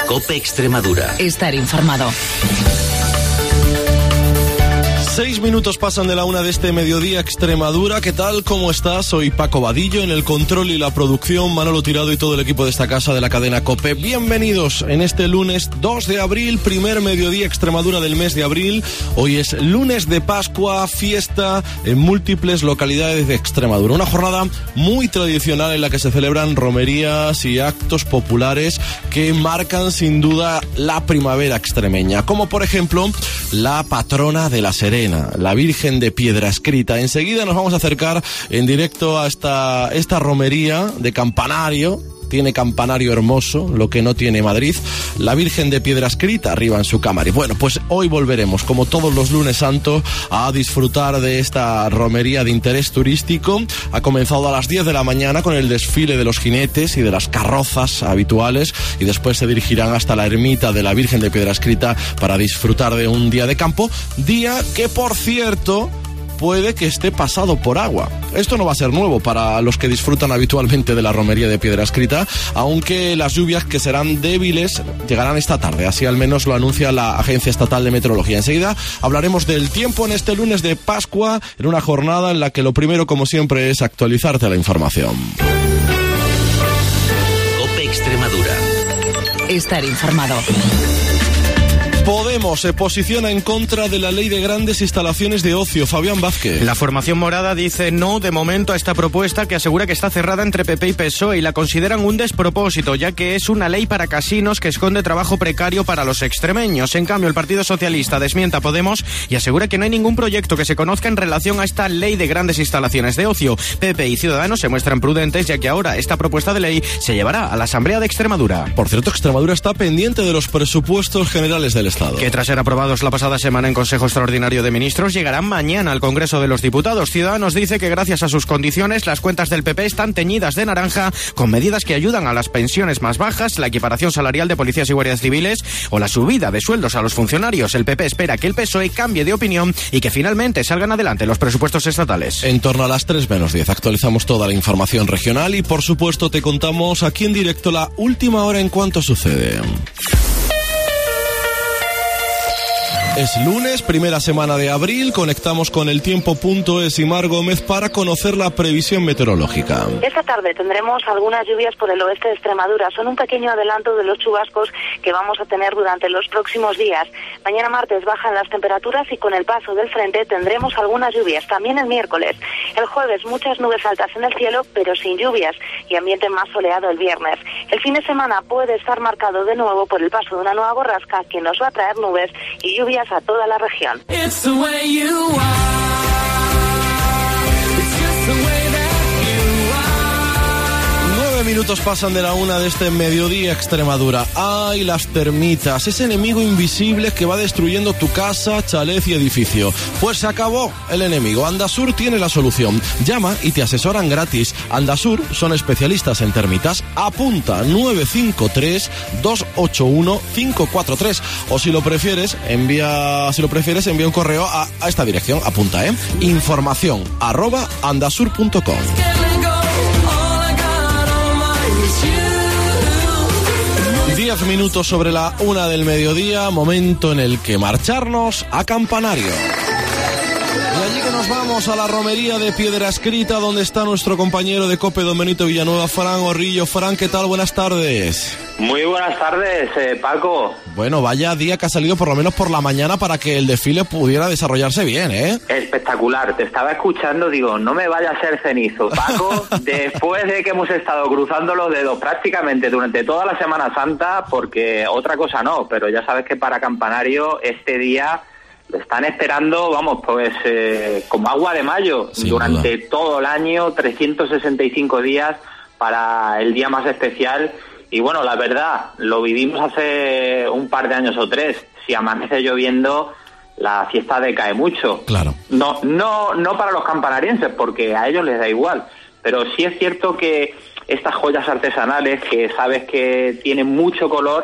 COPE Extremadura. Estar informado. 6 minutos pasan de la 1 de este mediodía, Extremadura. ¿Qué tal? ¿Cómo estás? Soy Paco Vadillo, en el control y la producción, Manolo Tirado y todo el equipo de esta casa de la cadena COPE. Bienvenidos en este lunes 2 de abril, primer mediodía Extremadura del mes de abril. Hoy es lunes de Pascua, fiesta en múltiples localidades de Extremadura. Una jornada muy tradicional en la que se celebran romerías y actos populares que marcan sin duda la primavera extremeña, como por ejemplo la patrona de La Serena, la Virgen de Piedra Escrita. Enseguida nos vamos a acercar en directo a esta romería de campanario. Tiene campanario hermoso, lo que no tiene Madrid. La Virgen de Piedra Escrita arriba en su cámara. Y bueno, pues hoy volveremos, como todos los lunes santos, a disfrutar de esta romería de interés turístico. Ha comenzado a las 10 de la mañana con el desfile de los jinetes y de las carrozas habituales, y después se dirigirán hasta la ermita de la Virgen de Piedra Escrita para disfrutar de un día de campo. Día que, por cierto, puede que esté pasado por agua. Esto no va a ser nuevo para los que disfrutan habitualmente de la romería de Piedra Escrita, aunque las lluvias, que serán débiles, llegarán esta tarde. Así al menos lo anuncia la Agencia Estatal de Meteorología. Enseguida hablaremos del tiempo en este lunes de Pascua, en una jornada en la que lo primero, como siempre, es actualizarte la información. COPE Extremadura. Estar informado. Podemos se posiciona en contra de la ley de grandes instalaciones de ocio. Fabián Vázquez. La formación morada dice no de momento a esta propuesta, que asegura que está cerrada entre PP y PSOE, y la consideran un despropósito, ya que es una ley para casinos que esconde trabajo precario para los extremeños. En cambio, el Partido Socialista desmienta a Podemos y asegura que no hay ningún proyecto que se conozca en relación a esta ley de grandes instalaciones de ocio. PP y Ciudadanos se muestran prudentes, ya que ahora esta propuesta de ley se llevará a la Asamblea de Extremadura. Por cierto, Extremadura está pendiente de los presupuestos generales del Estado, que tras ser aprobados la pasada semana en Consejo Extraordinario de Ministros, llegarán mañana al Congreso de los Diputados. Ciudadanos dice que gracias a sus condiciones las cuentas del PP están teñidas de naranja, con medidas que ayudan a las pensiones más bajas, la equiparación salarial de policías y guardias civiles o la subida de sueldos a los funcionarios. El PP espera que el PSOE cambie de opinión y que finalmente salgan adelante los presupuestos estatales. En torno a las 3 menos 10 actualizamos toda la información regional y, por supuesto, te contamos aquí en directo la última hora en cuanto sucede. Es lunes, primera semana de abril, conectamos con eltiempo.es y Mar Gómez para conocer la previsión meteorológica. Esta tarde tendremos algunas lluvias por el oeste de Extremadura. Son un pequeño adelanto de los chubascos que vamos a tener durante los próximos días. Mañana martes bajan las temperaturas y con el paso del frente tendremos algunas lluvias. También el miércoles. El jueves muchas nubes altas en el cielo, pero sin lluvias, y ambiente más soleado el viernes. El fin de semana puede estar marcado de nuevo por el paso de una nueva borrasca que nos va a traer nubes y lluvias a toda la región. Minutos pasan de la 1 de este mediodía, Extremadura. ¡Ay, las termitas! Ese enemigo invisible que va destruyendo tu casa, chalet y edificio. Pues se acabó el enemigo. Andasur tiene la solución. Llama y te asesoran gratis. Andasur son especialistas en termitas. Apunta 953-281-543. O si lo prefieres, envía un correo a esta dirección. Apunta, información@andasur.com. 10 minutos sobre la 1 del mediodía, momento en el que marcharnos a Campanario. Y allí que nos vamos a la romería de Piedra Escrita, donde está nuestro compañero de COPE, don Benito Villanueva, Fran Orrillo. Fran, ¿qué tal? Buenas tardes. Muy buenas tardes, Paco. Bueno, vaya día que ha salido por lo menos por la mañana para que el desfile pudiera desarrollarse bien, ¿eh? Espectacular, te estaba escuchando, digo, no me vaya a ser cenizo, Paco, después de que hemos estado cruzando los dedos prácticamente durante toda la Semana Santa, porque otra cosa no, pero ya sabes que para Campanario este día lo están esperando, vamos, pues como agua de mayo, sin durante duda. Todo el año, 365 días para el día más especial. Y bueno, la verdad, lo vivimos hace un par de años o 3. Si amanece lloviendo, la fiesta decae mucho. Claro. No para los campanarienses, porque a ellos les da igual. Pero sí es cierto que estas joyas artesanales, que sabes que tienen mucho color,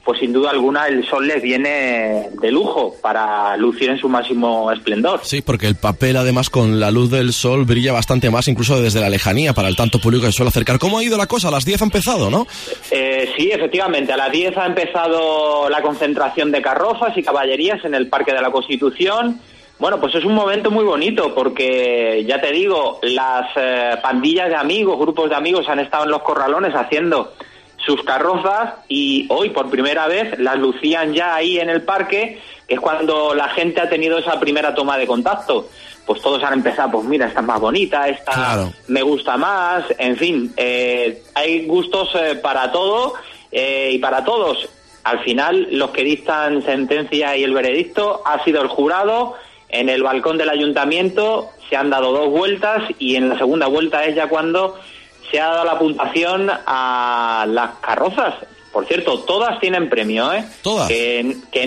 pues sin duda alguna el sol les viene de lujo para lucir en su máximo esplendor. Sí, porque el papel además con la luz del sol brilla bastante más, incluso desde la lejanía, para el tanto público que suele acercar. ¿Cómo ha ido la cosa? A las 10 ha empezado, ¿no? Sí, efectivamente, a las 10 ha empezado la concentración de carrozas y caballerías en el Parque de la Constitución. Bueno, pues es un momento muy bonito porque, ya te digo, las pandillas de amigos, grupos de amigos han estado en los corralones haciendo sus carrozas y hoy por primera vez las lucían ya ahí en el parque, que es cuando la gente ha tenido esa primera toma de contacto. Pues todos han empezado, pues mira, esta es más bonita, esta claro, me gusta más, en fin, hay gustos para todo y para todos. Al final, los que dictan sentencia y el veredicto ha sido el jurado. En el balcón del ayuntamiento se han dado 2 vueltas y en la segunda vuelta es ya cuando se ha dado la puntuación a las carrozas. Por cierto, todas tienen premio, ¿eh? Todas. Que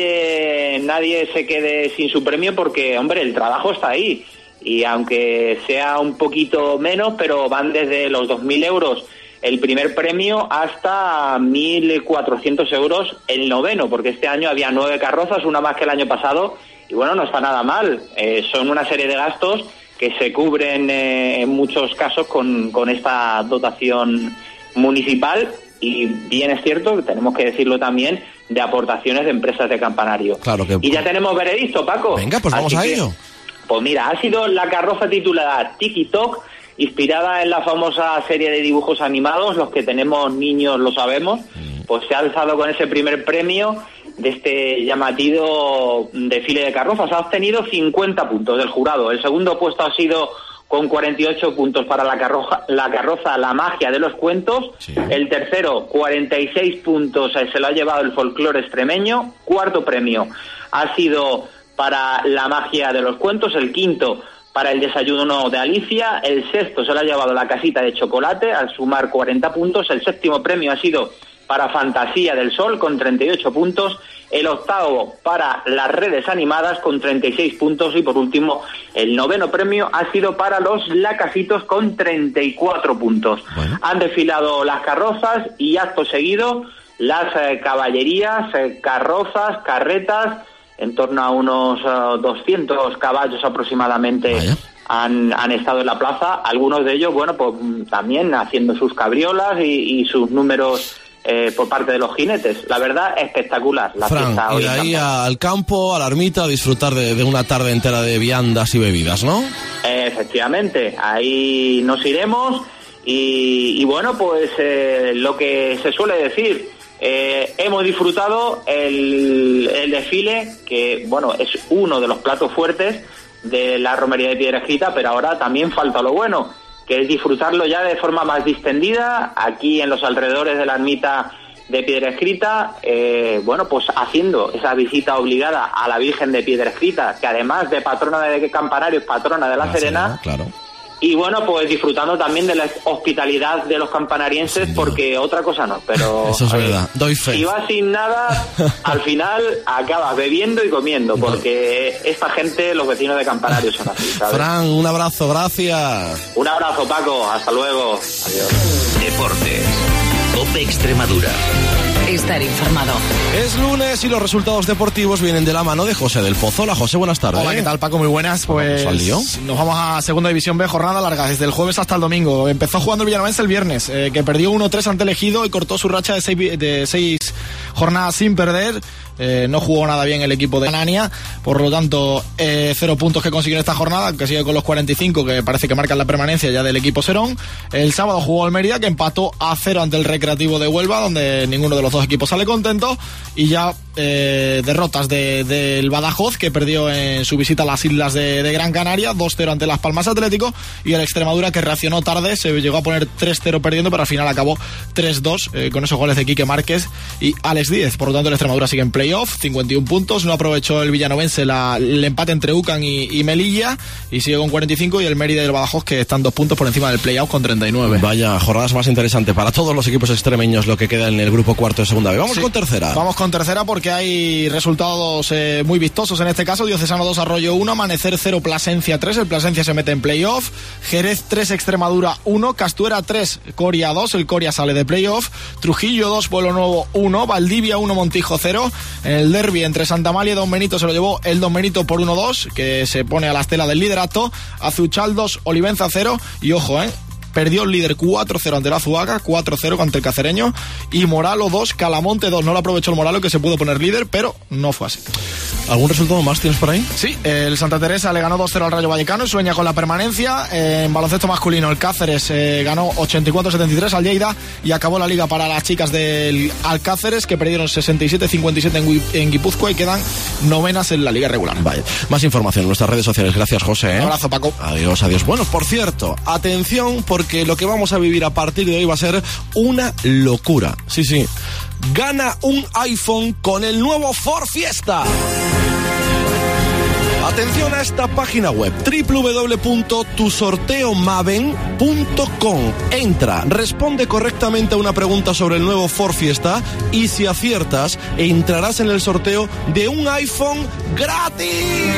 nadie se quede sin su premio porque, hombre, el trabajo está ahí. Y aunque sea un poquito menos, pero van desde los 2.000 euros el primer premio hasta 1.400 euros el noveno, porque este año había 9 carrozas, una más que el año pasado. Y bueno, no está nada mal. Son una serie de gastos que se cubren en muchos casos con esta dotación municipal y bien es cierto, tenemos que decirlo también, de aportaciones de empresas de campanario. Claro que... Y ya tenemos veredicto, Paco. Venga, pues vamos a ello. Pues mira, ha sido la carroza titulada Tiki Tok, inspirada en la famosa serie de dibujos animados, los que tenemos niños lo sabemos, pues se ha alzado con ese primer premio de este llamativo desfile de carrozas. Ha obtenido 50 puntos del jurado. El segundo puesto ha sido con 48 puntos para la carroza La Magia de los Cuentos. Sí. El tercero, 46 puntos, se lo ha llevado el folclore extremeño. Cuarto premio ha sido para La Magia de los Cuentos. El quinto, para el desayuno de Alicia. El sexto se lo ha llevado La Casita de Chocolate, al sumar 40 puntos. El séptimo premio ha sido para Fantasía del Sol, con 38 puntos. El octavo para Las Redes Animadas, con 36 puntos. Y por último, el noveno premio ha sido para Los Lacasitos, con 34 puntos. Bueno. Han desfilado las carrozas y acto seguido las caballerías, carrozas, carretas, en torno a unos 200 caballos aproximadamente. Vaya. Han estado en la plaza. Algunos de ellos, bueno, pues también haciendo sus cabriolas y sus números por parte de los jinetes. La verdad, espectacular la fiesta hoy. Y de ahí al campo, a la ermita, a disfrutar de una tarde entera de viandas y bebidas, ¿no? Efectivamente, ahí nos iremos y bueno, pues lo que se suele decir, hemos disfrutado el desfile, que bueno, es uno de los platos fuertes de la romería de Piedrescrita, pero ahora también falta lo bueno, que es disfrutarlo ya de forma más distendida, aquí en los alrededores de la ermita de Piedrescrita, bueno, pues haciendo esa visita obligada a la Virgen de Piedrescrita, que además de patrona de Campanario, es patrona de La Serena, claro. Y bueno, pues disfrutando también de la hospitalidad de los campanarienses, porque otra cosa no, pero... Eso es verdad, doy fe. Si vas sin nada, al final acabas bebiendo y comiendo, porque esta gente, los vecinos de Campanario son así, ¿sabes? Fran, un abrazo, gracias. Un abrazo, Paco, hasta luego. Adiós. Deportes, COPE Extremadura. Estar informado. Es lunes y los resultados deportivos vienen de la mano de José del Pozo. Hola, José, buenas tardes. Hola, ¿qué tal, Paco? Muy buenas. Pues nos vamos a Segunda División B, jornada larga, desde el jueves hasta el domingo. Empezó jugando el Villanovense el viernes, que perdió 1-3 ante el Ejido y cortó su racha de seis jornadas sin perder. No jugó nada bien el equipo de Anania, por lo tanto 0 puntos que consiguió en esta jornada, que sigue con los 45 que parece que marcan la permanencia ya del equipo Serón. El sábado jugó Almería, que empató a 0 ante el Recreativo de Huelva, donde ninguno de los dos equipos sale contento, y ya derrotas del Badajoz, que perdió en su visita a las islas de Gran Canaria, 2-0 ante Las Palmas Atlético, y el Extremadura, que reaccionó tarde, se llegó a poner 3-0 perdiendo, pero al final acabó 3-2 con esos goles de Quique Márquez y Alex Díez. Por lo tanto, el Extremadura sigue en playoff, 51 puntos, no aprovechó el Villanovense el empate entre UCAN y Melilla, y sigue con 45, y el Mérida y el Badajoz, que están 2 puntos por encima del playoff con 39. Vaya, jornadas más interesantes para todos los equipos extremeños, lo que queda en el grupo cuarto de Segunda B. Vamos con tercera. Vamos con tercera porque porque hay resultados muy vistosos en este caso. Diocesano 2, Arroyo 1, Amanecer 0, Plasencia 3, el Plasencia se mete en playoff. Jerez 3, Extremadura 1, Castuera 3, Coria 2, el Coria sale de playoff. Trujillo 2, Pueblo Nuevo 1, Valdivia 1, Montijo 0. En el derbi entre Santa Amalia y Don Benito se lo llevó el Don Benito por 1-2, que se pone a la estela del liderato. Azuchal 2, Olivenza 0, y ojo, perdió el líder 4-0 ante la Azuaga, 4-0 ante el Cacereño, y Moralo 2, Calamonte 2. No lo aprovechó el Moralo, que se pudo poner líder, pero no fue así. ¿Algún resultado más tienes por ahí? Sí, el Santa Teresa le ganó 2-0 al Rayo Vallecano y sueña con la permanencia. En baloncesto masculino, el Cáceres ganó 84-73 al Lleida y acabó la liga para las chicas del Alcáceres, que perdieron 67-57 en Guipúzcoa y quedan novenas en la liga regular. Vale, más información en nuestras redes sociales. Gracias, José. Un abrazo, Paco. Adiós, adiós. Bueno, por cierto, atención, porque lo que vamos a vivir a partir de hoy va a ser una locura. Sí, sí. Gana un iPhone con el nuevo Ford Fiesta. Atención a esta página web, www.tusorteomaven.com. Entra, responde correctamente a una pregunta sobre el nuevo Ford Fiesta y si aciertas, entrarás en el sorteo de un iPhone gratis.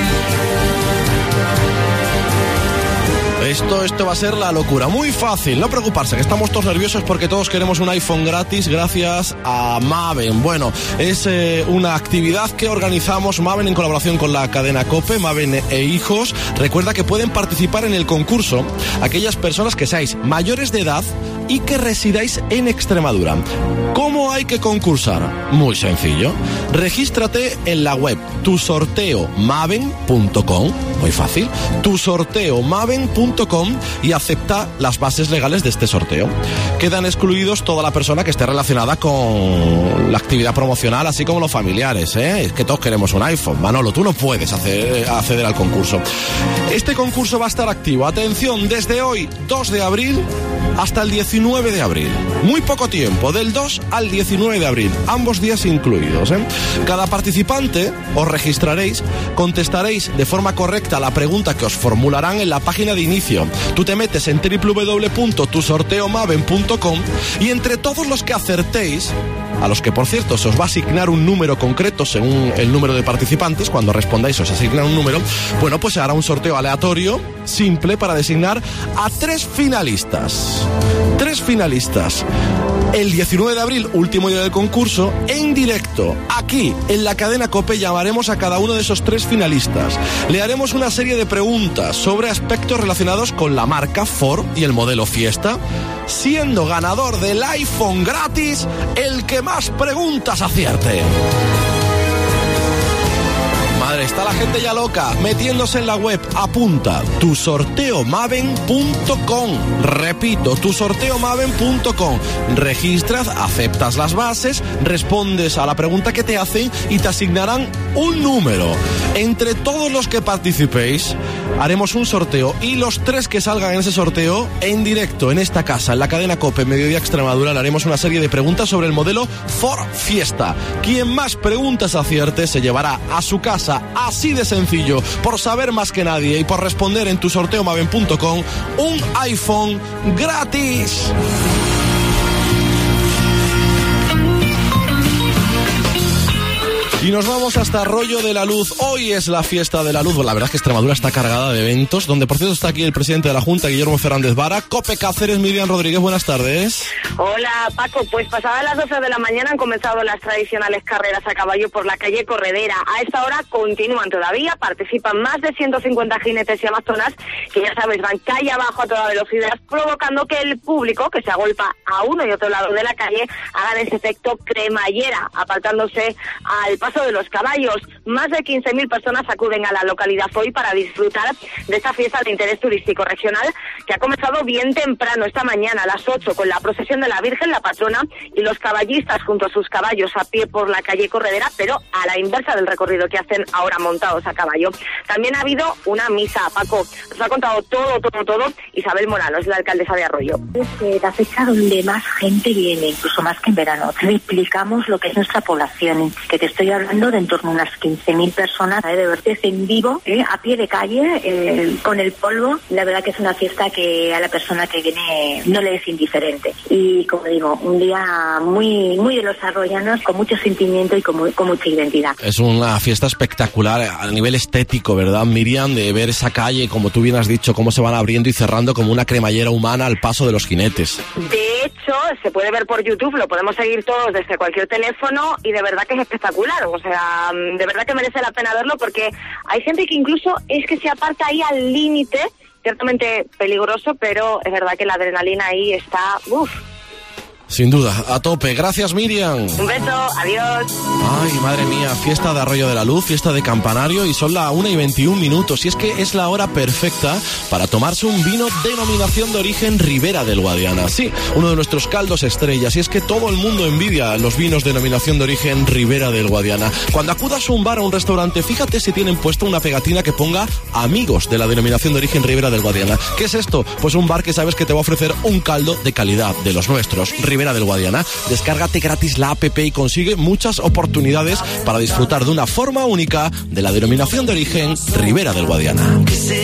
Esto va a ser la locura. Muy fácil, no preocuparse, que estamos todos nerviosos porque todos queremos un iPhone gratis gracias a Maven. Bueno, es una actividad que organizamos Maven en colaboración con la cadena COPE, Maven e Hijos. Recuerda que pueden participar en el concurso aquellas personas que seáis mayores de edad y que residáis en Extremadura. ¿Cómo hay que concursar? Muy sencillo. Regístrate en la web tusorteomaven.com, muy fácil, tusorteomaven.com, y acepta las bases legales de este sorteo. Quedan excluidos toda la persona que esté relacionada con la actividad promocional, así como los familiares, Es que todos queremos un iPhone. Manolo, tú no puedes acceder al concurso. Este concurso va a estar activo, atención, desde hoy, 2 de abril, hasta el 19 de abril. Muy poco tiempo, del 2 al 19 de abril, ambos días incluidos. Cada participante os registraréis, contestaréis de forma correcta la pregunta que os formularán en la página de inicio. Tú te metes en www.tusorteomaven.com y entre todos los que acertéis, a los que por cierto se os va a asignar un número concreto según el número de participantes, cuando respondáis os asignan un número, bueno, pues se hará un sorteo aleatorio, simple, para designar a 3 finalistas. 3 finalistas. El 19 de abril, último día del concurso, en directo, aquí, en la cadena COPE, llamaremos a cada uno de esos 3 finalistas. Le haremos una serie de preguntas sobre aspectos relacionados con la marca Ford y el modelo Fiesta, siendo ganador del iPhone gratis el que más preguntas acierte. Madre, está la gente ya loca, metiéndose en la web. Apunta, tusorteomaven.com. Repito, tusorteomaven.com. Registras, aceptas las bases, respondes a la pregunta que te hacen y te asignarán un número. Entre todos los que participéis, haremos un sorteo y los 3 que salgan en ese sorteo, en directo, en esta casa, en la cadena COPE, Mediodía Extremadura, le haremos una serie de preguntas sobre el modelo Ford Fiesta. Quien más preguntas acierte se llevará a su casa, así de sencillo, por saber más que nadie y por responder en tusorteomaven.com, un iPhone gratis. Y nos vamos hasta Arroyo de la Luz. Hoy es la fiesta de la luz. La verdad es que Extremadura está cargada de eventos, donde por cierto está aquí el presidente de la Junta, Guillermo Fernández Vara. COPE Cáceres, Miriam Rodríguez, buenas tardes. Hola, Paco. Pues pasadas las 12 de la mañana han comenzado las tradicionales carreras a caballo por la calle Corredera. A esta hora continúan todavía, participan más de 150 jinetes y amazonas que, ya sabes, van calle abajo a toda velocidad, provocando que el público, que se agolpa a uno y otro lado de la calle, hagan ese efecto cremallera, apartándose al paso de los caballos. Más de 15.000 personas acuden a la localidad hoy para disfrutar de esta fiesta de interés turístico regional, que ha comenzado bien temprano esta mañana a las 8 con la procesión de la Virgen, la patrona, y los caballistas junto a sus caballos a pie por la calle Corredera, pero a la inversa del recorrido que hacen ahora montados a caballo. También ha habido una misa, Paco. Nos ha contado todo Isabel Morano, es la alcaldesa de Arroyo. Es la fecha donde más gente viene, incluso más que en verano. Triplicamos lo que es nuestra población, que te estoy hablando hablando de en torno a unas 15.000 personas, de vertes en vivo, a pie de calle, con el polvo. La verdad que es una fiesta que a la persona que viene no le es indiferente. Y como digo, un día muy, muy de los arroyanos, con mucho sentimiento y con mucha identidad. Es una fiesta espectacular a nivel estético, ¿verdad, Miriam? De ver esa calle, como tú bien has dicho, cómo se van abriendo y cerrando como una cremallera humana al paso de los jinetes. De hecho, se puede ver por YouTube, lo podemos seguir todos desde cualquier teléfono y de verdad que es espectacular. O sea, de verdad que merece la pena verlo porque hay gente que incluso es que se aparta ahí al límite, ciertamente peligroso, pero es verdad que la adrenalina ahí está, Sin duda, a tope. Gracias, Miriam. Un beso, adiós. Ay, madre mía, fiesta de Arroyo de la Luz, fiesta de Campanario y son las 1:21. Y es que es la hora perfecta para tomarse un vino denominación de origen Ribera del Guadiana. Sí, uno de nuestros caldos estrellas. Y es que todo el mundo envidia los vinos denominación de origen Ribera del Guadiana. Cuando acudas a un bar o un restaurante, fíjate si tienen puesto una pegatina que ponga amigos de la denominación de origen Ribera del Guadiana. ¿Qué es esto? Pues un bar que sabes que te va a ofrecer un caldo de calidad, de los nuestros. Ribera del Guadiana. Descárgate gratis la app y consigue muchas oportunidades para disfrutar de una forma única de la denominación de origen Ribera del Guadiana.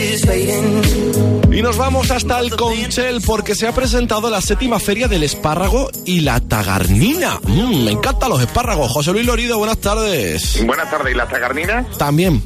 Y nos vamos hasta el Conchel porque se ha presentado la 7ª Feria del Espárrago y la Tagarnina. Me encantan los espárragos. José Luis Lorido, buenas tardes. Buenas tardes. ¿Y las tagarninas? También.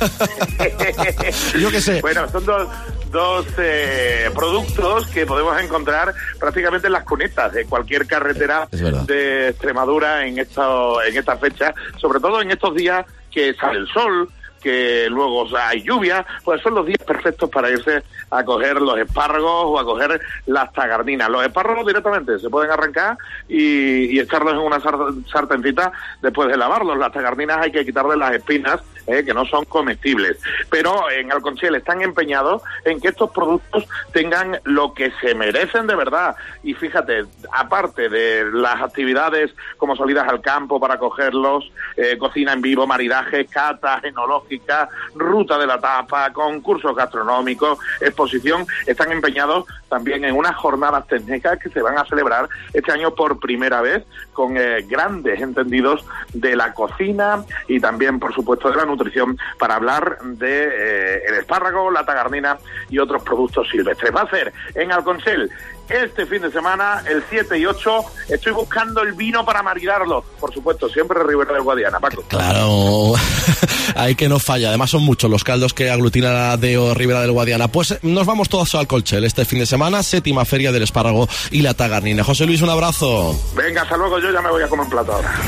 Yo qué sé. Bueno, son dos productos que podemos encontrar prácticamente en las cunetas de cualquier carretera de Extremadura en esta fecha, sobre todo en estos días que sale el sol, que luego hay lluvia, pues son los días perfectos para irse a coger los espárragos o a coger las tagarninas. Los espárragos directamente se pueden arrancar y echarlos en una sartencita después de lavarlos. Las tagarninas hay que quitarle las espinas, que no son comestibles. Pero en Alconchel están empeñados en que estos productos tengan lo que se merecen de verdad. Y fíjate, aparte de las actividades como salidas al campo para cogerlos, cocina en vivo, maridajes, catas enológicas, ruta de la tapa, concursos gastronómicos, exposición, están empeñados también en unas jornadas técnicas que se van a celebrar este año por primera vez con grandes entendidos de la cocina y también, por supuesto, de la nutrición para hablar de el espárrago, la tagarnina y otros productos silvestres. Va a ser en Alconchel este fin de semana, el 7 y 8. Estoy buscando el vino para maridarlo. Por supuesto, siempre Ribera del Guadiana, Paco. Claro, ahí que no falla. Además son muchos los caldos que aglutina la DEO Ribera del Guadiana. Pues nos vamos todos al Alconchel este fin de semana, 7ª Feria del Espárrago y la Tagarnina. José Luis, un abrazo. Venga, hasta luego, yo ya me voy a comer un plato ahora.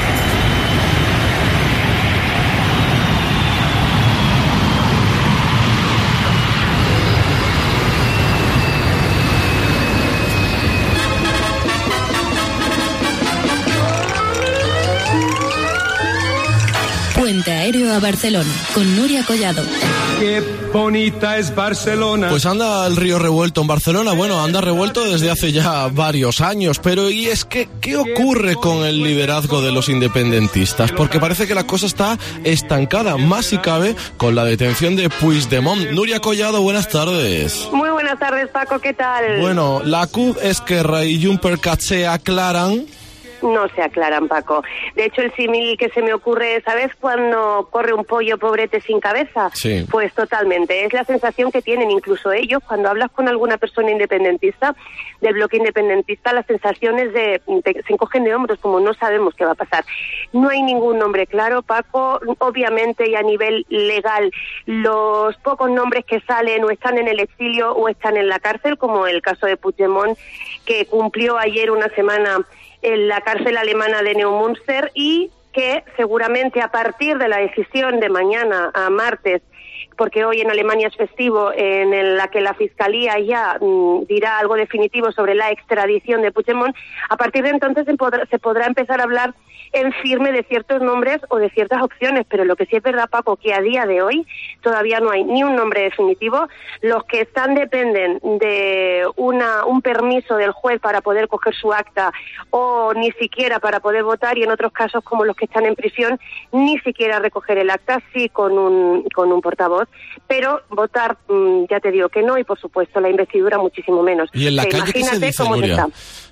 Puente aéreo a Barcelona, con Nuria Collado. Qué bonita es Barcelona. Pues anda el río revuelto en Barcelona. Bueno, anda revuelto desde hace ya varios años. Pero ¿y es que qué ocurre con el liderazgo de los independentistas? Porque parece que la cosa está estancada, más si cabe, con la detención de Puigdemont. Nuria Collado, buenas tardes. Muy buenas tardes, Paco, ¿qué tal? Bueno, la CUP, Esquerra y Juncker se aclaran. No se aclaran, Paco. De hecho, el símil que se me ocurre, ¿sabes cuando corre un pollo pobrete sin cabeza? Sí. Pues totalmente. Es la sensación que tienen incluso ellos cuando hablas con alguna persona independentista, del bloque independentista, las sensaciones se encogen de hombros, como no sabemos qué va a pasar. No hay ningún nombre claro, Paco. Obviamente, y a nivel legal, los pocos nombres que salen o están en el exilio o están en la cárcel, como el caso de Puigdemont, que cumplió ayer una semana en la cárcel alemana de Neumünster y que seguramente a partir de la decisión de mañana a martes, porque hoy en Alemania es festivo, en la que la Fiscalía ya dirá algo definitivo sobre la extradición de Puigdemont, a partir de entonces se podrá empezar a hablar en firme de ciertos nombres o de ciertas opciones, pero lo que sí es verdad, Paco, que a día de hoy todavía no hay ni un nombre definitivo. Los que están dependen de un permiso del juez para poder coger su acta o ni siquiera para poder votar, y en otros casos, como los que están en prisión, ni siquiera recoger el acta, sí con un portavoz, pero votar, ya te digo que no, y por supuesto la investidura muchísimo menos. Y en la calle, ¿qué se dice, Nuria?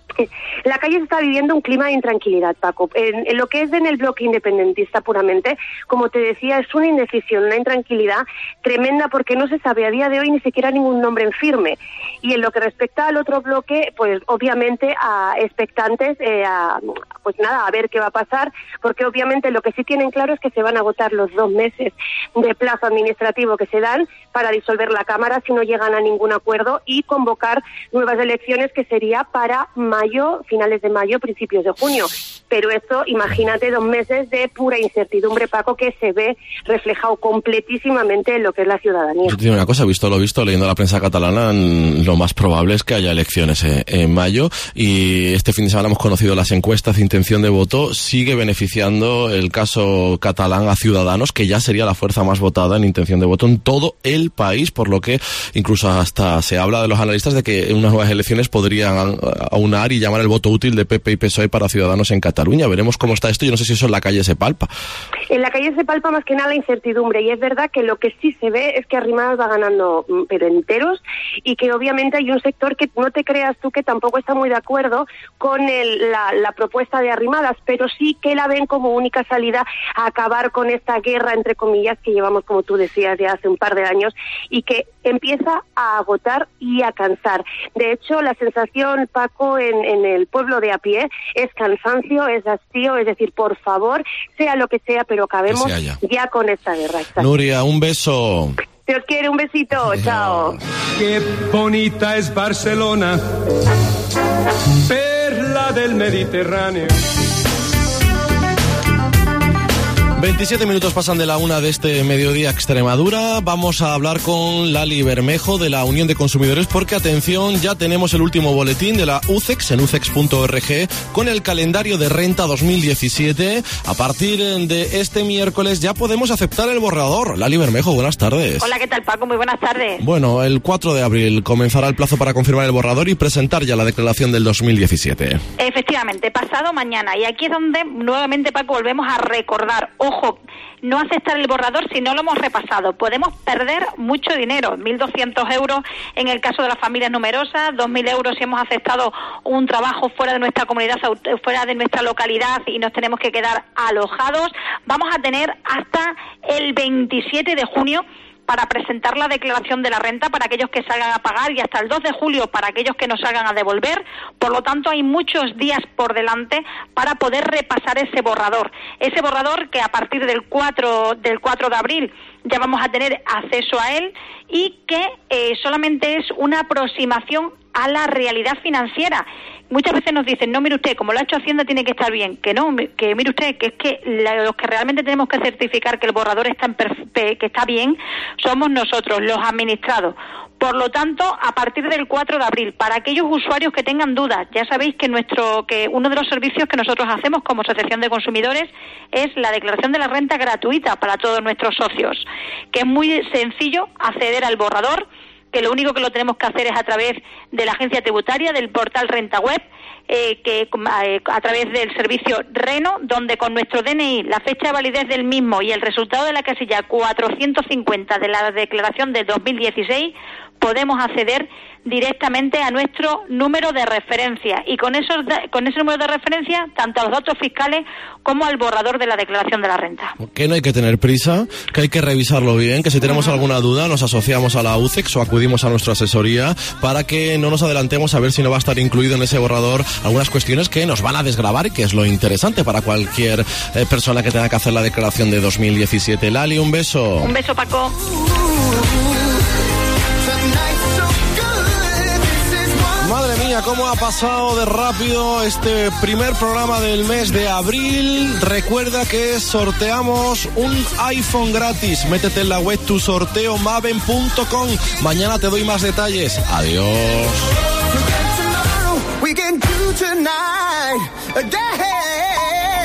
La calle se está viviendo un clima de intranquilidad, Paco. En lo que es en el bloque independentista puramente, como te decía, es una indecisión, una intranquilidad tremenda porque no se sabe a día de hoy ni siquiera ningún nombre en firme. Y en lo que respecta al otro bloque, pues obviamente a expectantes, a ver qué va a pasar, porque obviamente lo que sí tienen claro es que se van a agotar los 2 meses de plazo administrativo que se dan para disolver la Cámara si no llegan a ningún acuerdo y convocar nuevas elecciones que sería para mayo, finales de mayo, principios de junio. Pero esto, imagínate, 2 meses de pura incertidumbre, Paco, que se ve reflejado completísimamente en lo que es la ciudadanía. Yo te digo una cosa, visto lo visto, leyendo la prensa catalana, lo más probable es que haya elecciones en mayo, y este fin de semana hemos conocido las encuestas de intención de voto. Sigue beneficiando el caso catalán a Ciudadanos, que ya sería la fuerza más votada en intención de voto en todo el país, por lo que incluso hasta se habla de los analistas de que unas nuevas elecciones podrían aunar y llamar el voto útil de PP y PSOE para Ciudadanos en Cataluña. Veremos cómo está esto. Yo no sé si eso en la calle se palpa. En la calle se palpa más que nada la incertidumbre, y es verdad que lo que sí se ve es que Arrimadas va ganando pero enteros, y que obviamente hay un sector que no te creas tú que tampoco está muy de acuerdo con la propuesta de Arrimadas, pero sí que la ven como única salida a acabar con esta guerra, entre comillas, que llevamos, como tú decías, ya hace un par de años, y que empieza a agotar y a cansar. De hecho, la sensación, Paco, en el pueblo de a pie es cansancio, es hastío, es decir, por favor, sea lo que sea, pero acabemos ya con esta guerra. Exacto. Nuria, un beso. Te os quiero, un besito, chao. Qué bonita es Barcelona, perla del Mediterráneo. 27 minutos pasan de la 1 de este mediodía Extremadura. Vamos a hablar con Lali Bermejo de la Unión de Consumidores porque, atención, ya tenemos el último boletín de la UCEX en ucex.org con el calendario de renta 2017. A partir de este miércoles ya podemos aceptar el borrador. Lali Bermejo, buenas tardes. Hola, ¿qué tal, Paco? Muy buenas tardes. Bueno, el 4 de abril comenzará el plazo para confirmar el borrador y presentar ya la declaración del 2017. Efectivamente, pasado mañana. Y aquí es donde nuevamente, Paco, volvemos a recordar. Ojo, no aceptar el borrador si no lo hemos repasado. Podemos perder mucho dinero, 1.200 euros en el caso de las familias numerosas, 2.000 euros si hemos aceptado un trabajo fuera de nuestra comunidad, fuera de nuestra localidad y nos tenemos que quedar alojados. Vamos a tener hasta el 27 de junio para presentar la declaración de la renta para aquellos que salgan a pagar y hasta el 2 de julio para aquellos que nos salgan a devolver. Por lo tanto, hay muchos días por delante para poder repasar ese borrador. Ese borrador que a partir del 4 de abril ya vamos a tener acceso a él y que solamente es una aproximación a la realidad financiera. Muchas veces nos dicen, no, mire usted, como lo ha hecho Hacienda tiene que estar bien. Que no, que mire usted, que es que los que realmente tenemos que certificar que el borrador que está bien somos nosotros, los administrados. Por lo tanto, a partir del 4 de abril, para aquellos usuarios que tengan dudas, ya sabéis que uno de los servicios que nosotros hacemos como Asociación de Consumidores es la declaración de la renta gratuita para todos nuestros socios, que es muy sencillo acceder al borrador, que lo único que lo tenemos que hacer es a través de la agencia tributaria, del portal Renta Web, a través del servicio Reno, donde con nuestro DNI, la fecha de validez del mismo y el resultado de la casilla 450 de la declaración de 2016, podemos acceder directamente a nuestro número de referencia y con ese número de referencia tanto a los datos fiscales como al borrador de la declaración de la renta. Que no hay que tener prisa, que hay que revisarlo bien, que si tenemos alguna duda nos asociamos a la UCEX o acudimos a nuestra asesoría para que no nos adelantemos a ver si no va a estar incluido en ese borrador algunas cuestiones que nos van a desgravar y que es lo interesante para cualquier persona que tenga que hacer la declaración de 2017. Lali, un beso. Un beso, Paco. Madre mía, cómo ha pasado de rápido este primer programa del mes de abril. Recuerda que sorteamos un iPhone gratis. Métete en la web tusorteomaven.com. Mañana te doy más detalles. Adiós.